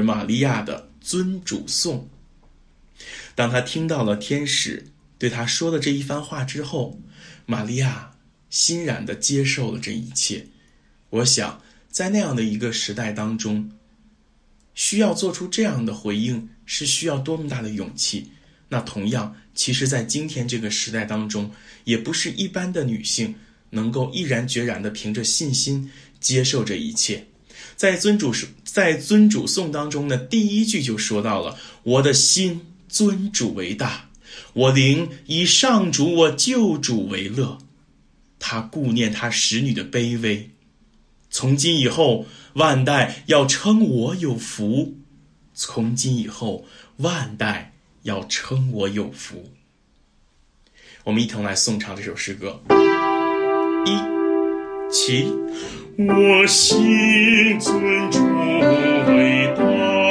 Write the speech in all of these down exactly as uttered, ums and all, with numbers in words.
玛利亚的尊主颂。当她听到了天使对她说的这一番话之后，玛利亚欣然地接受了这一切。我想在那样的一个时代当中，需要做出这样的回应是需要多么大的勇气。那同样，其实在今天这个时代当中，也不是一般的女性能够毅然决然地凭着信心接受这一切。在尊主在尊主颂当中呢，第一句就说到了，我的心尊主为大，我灵以上主我救主为乐，他顾念他使女的卑微，从今以后万代要称我有福，从今以后万代要称我有福。我们一同来颂唱这首诗歌。一起， 我心尊主为大，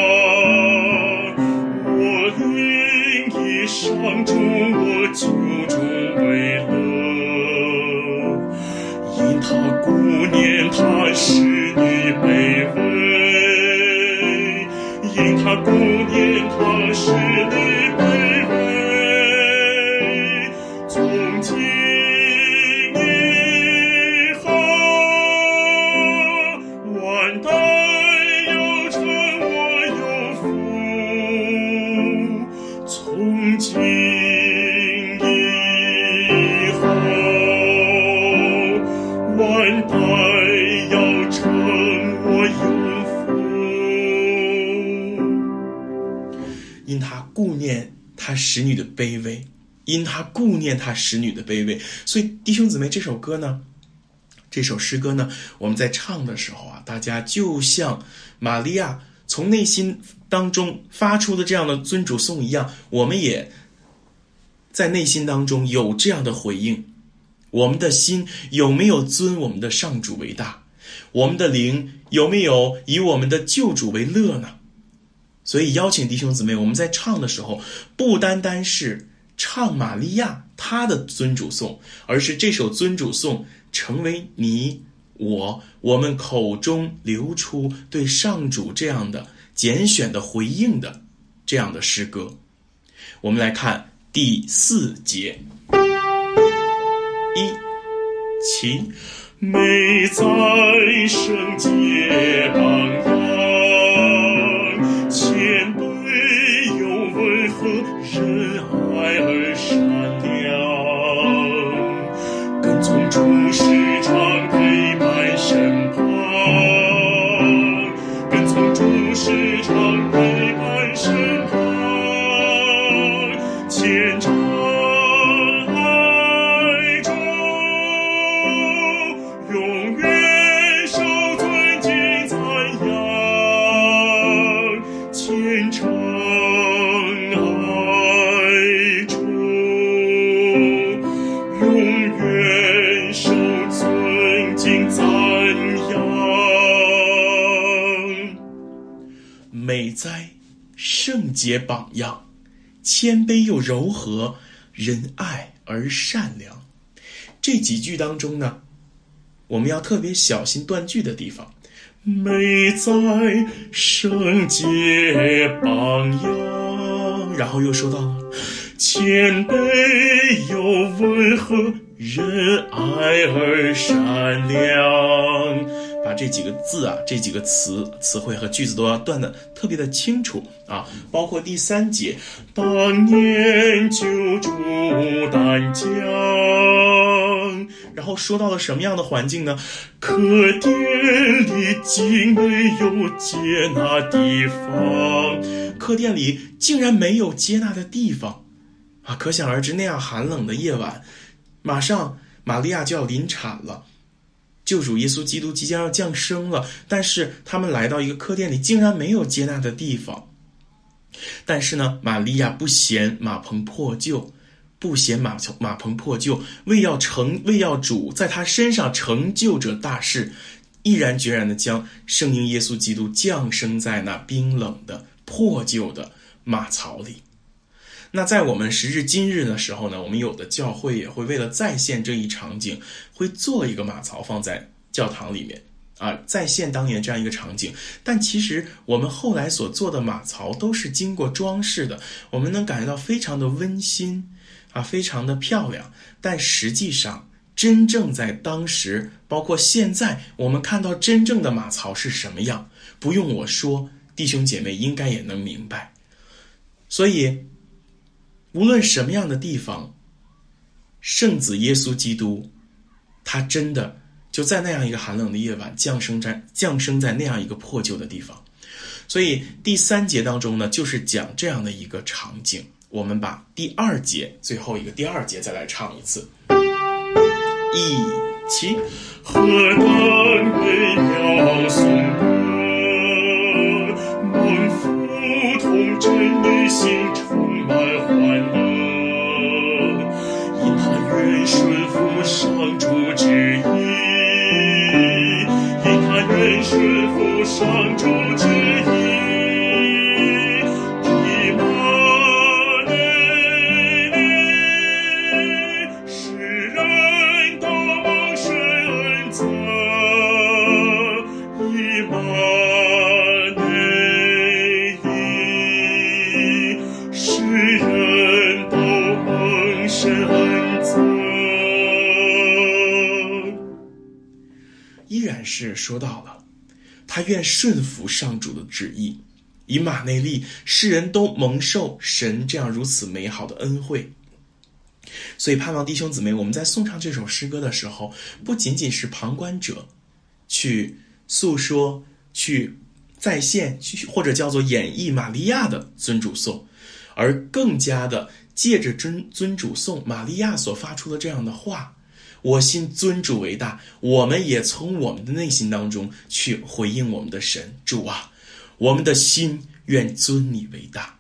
我灵以上主我救主为乐，因他顾念他使女卑微，因他顾念他使女卑微，从今他使女的卑微，因他顾念他使女的卑微。所以弟兄姊妹，这首歌呢，这首诗歌呢，我们在唱的时候啊，大家就像玛利亚从内心当中发出的这样的尊主颂一样，我们也在内心当中有这样的回应。我们的心有没有尊我们的上主为大？我们的灵有没有以我们的救主为乐呢？所以邀请弟兄姊妹，我们在唱的时候，不单单是唱玛利亚她的尊主颂，而是这首尊主颂成为你我我们口中流出对上主这样的拣选的回应的这样的诗歌。我们来看第四节。一起， 美在圣洁榜样，谦卑又温和，仁爱而善良，跟从主时常陪伴身旁，跟从主时常陪伴身旁，虔诚美哉圣洁榜样，谦卑又柔和，仁爱而善良。这几句当中呢，我们要特别小心断句的地方。 美哉圣洁榜样， 然后又说到了谦卑又温和，仁爱而善良。 把这几个字啊，这几个词词汇和句子都要断得特别的清楚啊，包括第三节， 当年救主担将， 然后说到了什么样的环境呢？ 客店里竟没有接纳地方， 客店里竟然没有接纳的地方啊！可想而知，那样寒冷的夜晚，马上玛利亚就要临产了。救主耶稣基督即将要降生了，但是他们来到一个客店里，竟然没有接纳的地方。但是呢，玛利亚不嫌马棚破旧，不嫌马马棚破旧，为要成为要主在他身上成就这大事，毅然决然地将圣婴耶稣基督降生在那冰冷的破旧的马槽里。那在我们时至今日的时候呢，我们有的教会也会为了再现这一场景，会做一个马槽放在教堂里面啊，再现当年这样一个场景。但其实我们后来所做的马槽都是经过装饰的，我们能感觉到非常的温馨啊，非常的漂亮。但实际上真正在当时包括现在我们看到真正的马槽是什么样，不用我说，弟兄姐妹应该也能明白。所以无论什么样的地方，圣子耶稣基督他真的就在那样一个寒冷的夜晚降生在降生在那样一个破旧的地方。所以第三节当中呢，就是讲这样的一个场景。我们把第二节最后一个第二节再来唱一次，一起。 何等美妙颂歌，蒙福同真内心充满欢乐，因他愿顺服上主旨意，因他愿顺服上主旨意。 是说到了他愿顺服上主的旨意，以马内利世人都蒙受神这样如此美好的恩惠。所以盼望弟兄姊妹，我们在颂唱这首诗歌的时候，不仅仅是旁观者去诉说，去再现，去或者叫做演绎玛利亚的尊主颂，而更加的借着尊尊主颂玛利亚所发出的这样的话，我信尊主为大，我们也从我们的内心当中去回应我们的神。主啊，我们的心愿尊你为大。